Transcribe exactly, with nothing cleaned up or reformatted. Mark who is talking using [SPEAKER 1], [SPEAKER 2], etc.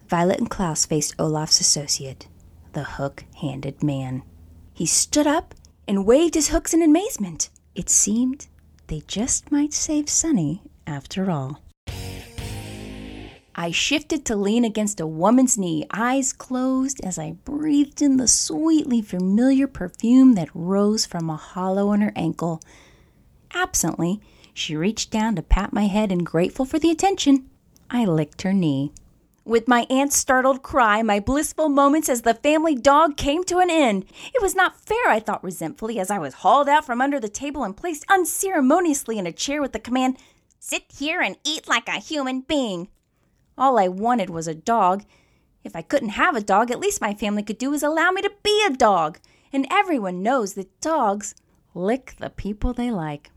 [SPEAKER 1] Violet and Klaus faced Olaf's associate, the hook-handed man. He stood up and waved his hooks in amazement. It seemed they just might save Sunny after all. I shifted to lean against a woman's knee, eyes closed as I breathed in the sweetly familiar perfume that rose from a hollow in her ankle. Absently, she reached down to pat my head, and grateful for the attention, I licked her knee. With my aunt's startled cry, my blissful moments as the family dog came to an end. It was not fair, I thought resentfully, as I was hauled out from under the table and placed unceremoniously in a chair with the command, "Sit here and eat like a human being." All I wanted was a dog. If I couldn't have a dog, at least my family could do is allow me to be a dog. And everyone knows that dogs lick the people they like.